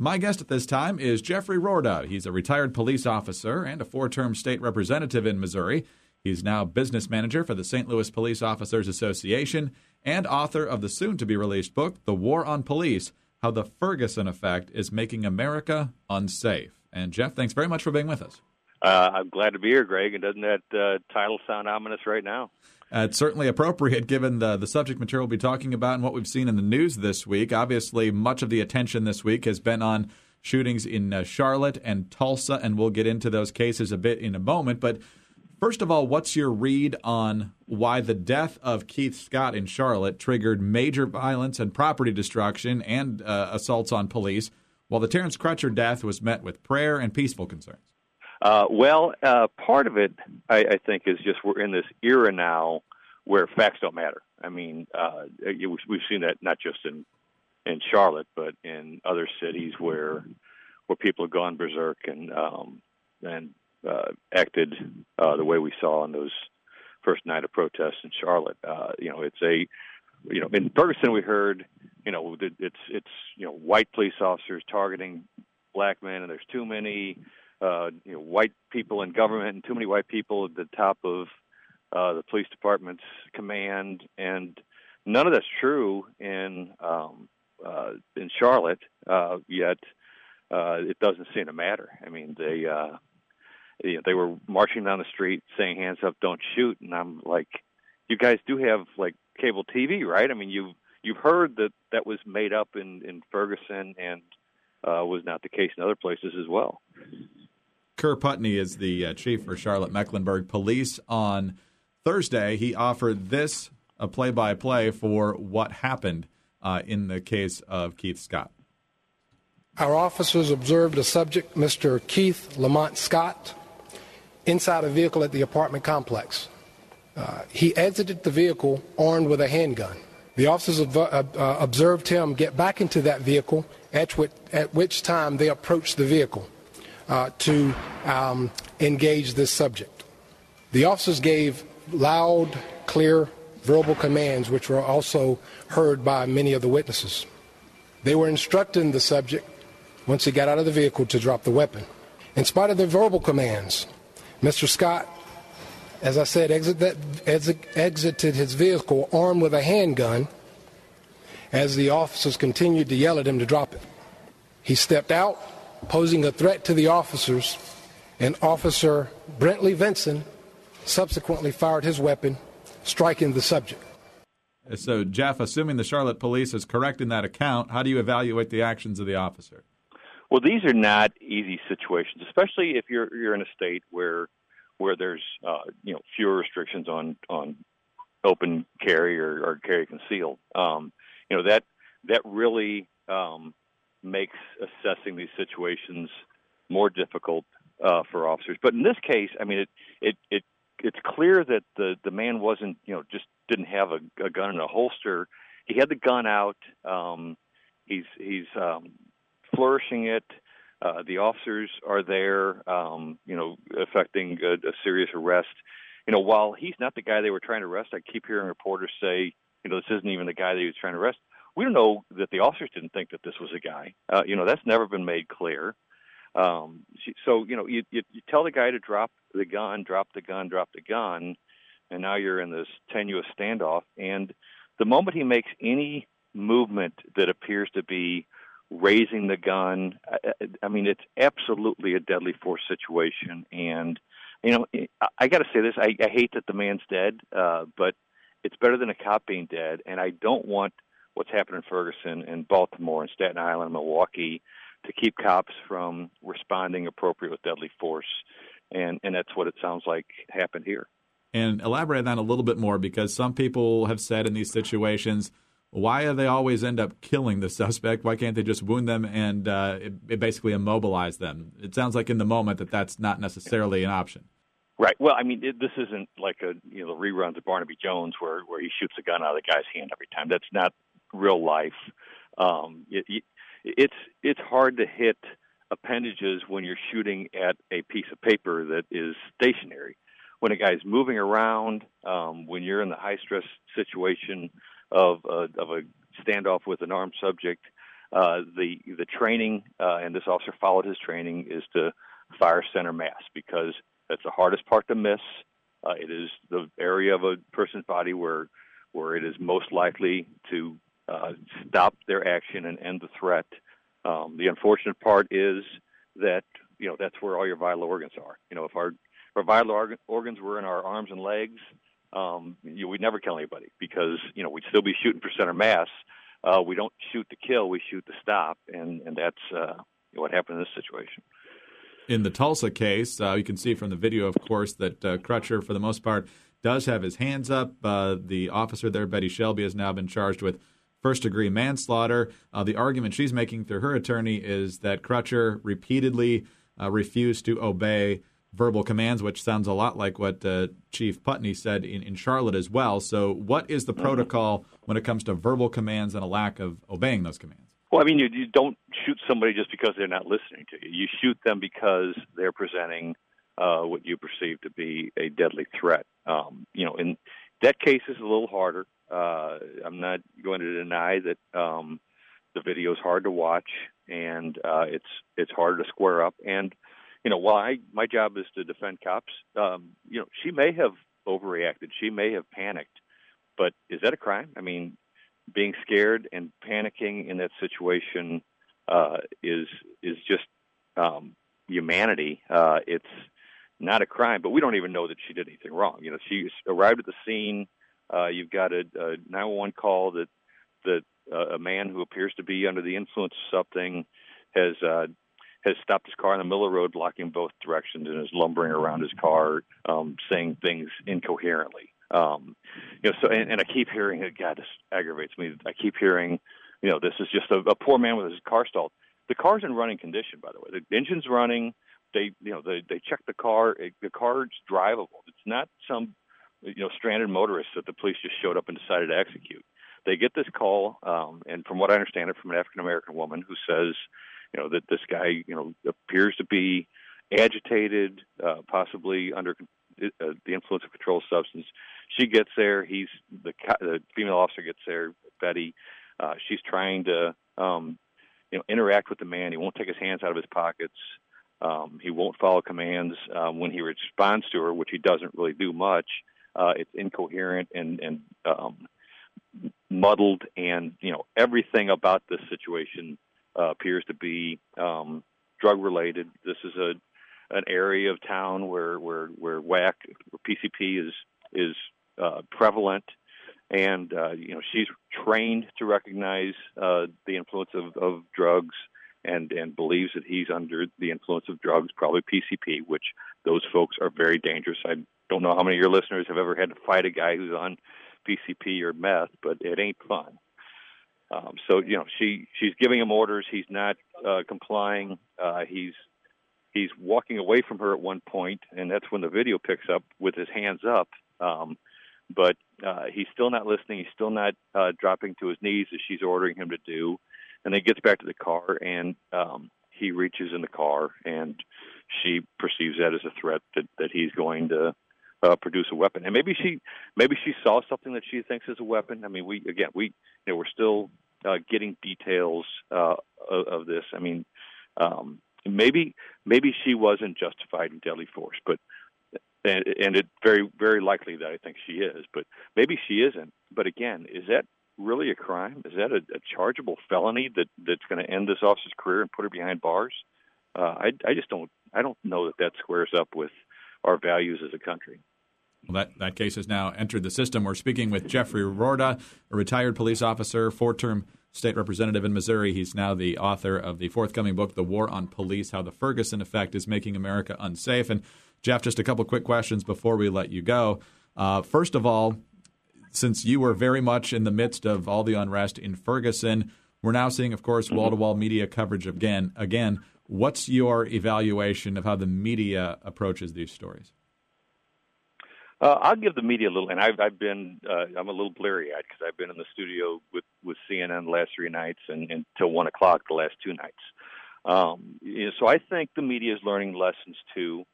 My guest at this time is Jeffrey Roorda. He's a retired police officer and a 4-term state representative in Missouri. He's now business manager for the St. Louis Police Officers Association and author of the soon-to-be-released book, The War on Police, How the Ferguson Effect is Making America Unsafe. And, Jeff, thanks very much for being with us. I'm glad to be here, Greg. And doesn't that title sound ominous right now? It's certainly appropriate given the subject material we'll be talking about and what we've seen in the news this week. Obviously, much of the attention this week has been on shootings in Charlotte and Tulsa, and we'll get into those cases a bit in a moment. But first of all, what's your read on why the death of Keith Scott in Charlotte triggered major violence and property destruction and assaults on police, while the Terrence Crutcher death was met with prayer and peaceful concerns? Part of it, I think, is just we're in this era now where facts don't matter. I mean, we've seen that not just in Charlotte, but in other cities where people have gone berserk and acted the way we saw on those first night of protests in Charlotte. In Ferguson we heard, it's white police officers targeting black men, and there's too many white people in government and too many white people at the top of the police department's command, and none of that's true in Charlotte. Yet it doesn't seem to matter. I mean, they were marching down the street saying "Hands up, don't shoot," and I'm like, you guys do have like cable TV, right? I mean, you've heard that was made up in Ferguson and was not the case in other places as well. Kerr Putney is the chief for Charlotte-Mecklenburg Police. On Thursday, he offered this a play-by-play for what happened in the case of Keith Scott. Our officers observed a subject, Mr. Keith Lamont Scott, inside a vehicle at the apartment complex. He exited the vehicle armed with a handgun. The officers observed him get back into that vehicle, at which time they approached the vehicle to engage this subject. The officers gave loud, clear, verbal commands, which were also heard by many of the witnesses. They were instructing the subject, once he got out of the vehicle, to drop the weapon. In spite of the verbal commands, Mr. Scott, as I said, exited his vehicle armed with a handgun as the officers continued to yell at him to drop it. He stepped out, posing a threat to the officers, and Officer Brentley Vinson subsequently fired his weapon, striking the subject. So, Jeff, assuming the Charlotte police is correct in that account, how do you evaluate the actions of the officer? Well, these are not easy situations, especially if you're in a state where there's fewer restrictions on open carry or carry concealed. That really makes assessing these situations more difficult for officers. But in this case, I mean, it's clear that the man wasn't, just didn't have a gun in a holster. He had the gun out. He's flourishing it. The officers are there, effecting a serious arrest. While he's not the guy they were trying to arrest, I keep hearing reporters say, this isn't even the guy that he was trying to arrest. We don't know that the officers didn't think that this was a guy. That's never been made clear. So, you tell the guy to drop the gun, and now you're in this tenuous standoff. And the moment he makes any movement that appears to be raising the gun, I mean, it's absolutely a deadly force situation. And, I got to say this, I hate that the man's dead, but it's better than a cop being dead. And I don't want what's happened in Ferguson and Baltimore and Staten Island and Milwaukee to keep cops from responding appropriate with deadly force. And that's what it sounds like happened here. And elaborate on that a little bit more, because some people have said in these situations, why do they always end up killing the suspect? Why can't they just wound them and it basically immobilize them? It sounds like in the moment that's not necessarily an option. Right. Well, I mean, this isn't like the reruns of Barnaby Jones where he shoots a gun out of the guy's hand every time. That's not real life. It's hard to hit appendages when you're shooting at a piece of paper that is stationary. When a guy's moving around, when you're in the high stress situation of a standoff with an armed subject, The training, and this officer followed his training, is to fire center mass, because that's the hardest part to miss. It is the area of a person's body where it is most likely to stop their action and end the threat. The unfortunate part is that that's where all your vital organs are. If our vital organs were in our arms and legs, we'd never kill anybody, because we'd still be shooting for center mass. We don't shoot to kill; we shoot to stop, and that's what happened in this situation. In the Tulsa case, you can see from the video, of course, that Crutcher, for the most part, does have his hands up. The officer there, Betty Shelby, has now been charged with first-degree manslaughter. The argument she's making through her attorney is that Crutcher repeatedly refused to obey verbal commands, which sounds a lot like what Chief Putney said in Charlotte as well. So what is the protocol when it comes to verbal commands and a lack of obeying those commands? Well, I mean, you don't shoot somebody just because they're not listening to you. You shoot them because they're presenting what you perceive to be a deadly threat. In that case is a little harder. I'm not going to deny that the video is hard to watch, and it's harder to square up. And while my job is to defend cops, she may have overreacted. She may have panicked, but is that a crime? I mean, being scared and panicking in that situation is just humanity. It's not a crime, but we don't even know that she did anything wrong. She arrived at the scene. You've got a 911 call that a man who appears to be under the influence of something has stopped his car in the middle of the road, blocking both directions, and is lumbering around his car, saying things incoherently. And I keep hearing it. God, this aggravates me. I keep hearing, this is just a poor man with his car stalled. The car's in running condition, by the way. The engine's running. They check the car. The car's drivable. It's not some, stranded motorist that the police just showed up and decided to execute. They get this call, and from what I understand it, from an African American woman who says, that this guy, appears to be agitated, possibly under the influence of controlled substance. She gets there. The female officer gets there, Betty. She's trying to, interact with the man. He won't take his hands out of his pockets. He won't follow commands. When he responds to her, which he doesn't really do much, it's incoherent and muddled. And everything about this situation appears to be drug related. This is an area of town where WAC or PCP is prevalent, and she's trained to recognize the influence of drugs, and believes that he's under the influence of drugs, probably PCP, which those folks are very dangerous. I don't know how many of your listeners have ever had to fight a guy who's on PCP or meth, but it ain't fun. So she's giving him orders. He's not complying. He's walking away from her at one point, and that's when the video picks up with his hands up. But he's still not listening. He's still not dropping to his knees as she's ordering him to do. And then he gets back to the car, and he reaches in the car, and she perceives that as a threat that he's going to produce a weapon. And maybe she saw something that she thinks is a weapon. I mean, we're still getting details of this. I mean, maybe she wasn't justified in deadly force, but and it's very, very likely that I think she is, but maybe she isn't. But again, is that really a crime? Is that a chargeable felony that's going to end this officer's career and put her behind bars? I don't know that squares up with our values as a country. Well, that case has now entered the system. We're speaking with Jeffrey Rorda, a retired police officer, 4-term state representative in Missouri. He's now the author of the forthcoming book, The War on Police, How the Ferguson Effect is Making America Unsafe. And, Jeff, just a couple quick questions before we let you go. First of all, since you were very much in the midst of all the unrest in Ferguson, we're now seeing, of course, wall-to-wall media coverage again. What's your evaluation of how the media approaches these stories? I'll give the media a little, and I've been I'm a little bleary-eyed because I've been in the studio with CNN the last 3 nights and until 1 o'clock the last 2 nights. So I think the media is learning lessons too.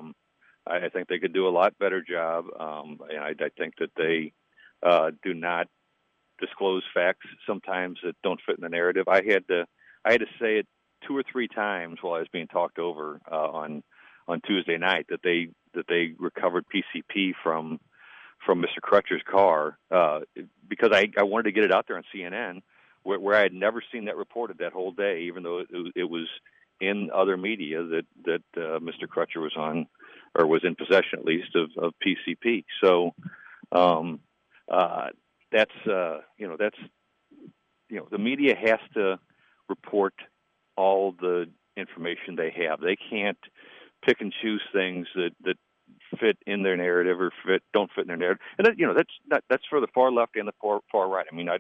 I think they could do a lot better job, and I think that they do not disclose facts sometimes that don't fit in the narrative. I had to had to say it 2 or 3 times while I was being talked over on Tuesday night that they recovered PCP from Mr. Crutcher's car because I wanted to get it out there on CNN where I had never seen that reported that whole day, even though it was in other media that Mr. Crutcher was on, or was in possession at least of PCP. So that's the media has to report all the information they have. They can't pick and choose things that fit in their narrative or don't fit in their narrative. And that's for the far left and the far right. I mean,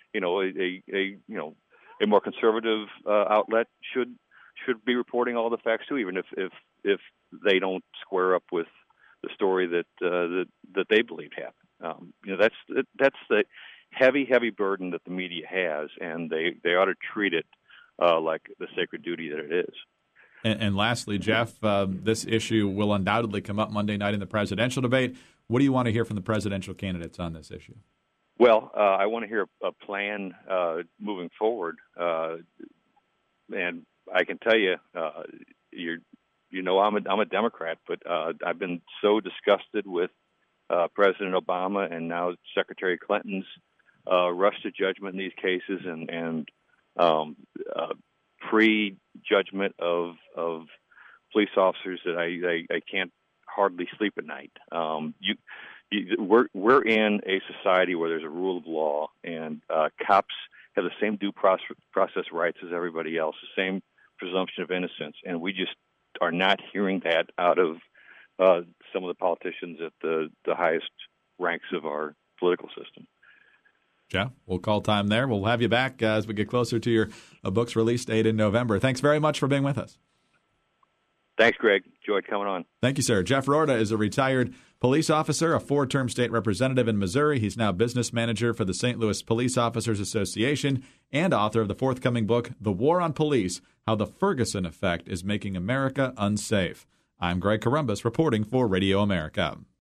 a more conservative outlet should be reporting all the facts too, even if they don't square up with the story that they believe happened. That's the heavy burden that the media has, and they ought to treat it like the sacred duty that it is. And lastly, Jeff, this issue will undoubtedly come up Monday night in the presidential debate. What do you want to hear from the presidential candidates on this issue? Well, I want to hear a plan moving forward, and I can tell you, I'm a Democrat, but I've been so disgusted with President Obama and now Secretary Clinton's rush to judgment in these cases and pre-judgment of police officers that I can't hardly sleep at night. We're in a society where there's a rule of law, and cops have the same due process rights as everybody else, the same presumption of innocence, and we just are not hearing that out of some of the politicians at the highest ranks of our political system. Jeff, we'll call time there. We'll have you back as we get closer to your book's release date in November. Thanks very much for being with us. Thanks, Greg. Enjoyed coming on. Thank you, sir. Jeff Roorda is a retired police officer, a 4-term state representative in Missouri. He's now business manager for the St. Louis Police Officers Association and author of the forthcoming book, The War on Police, How the Ferguson Effect is Making America Unsafe. I'm Greg Corombos reporting for Radio America.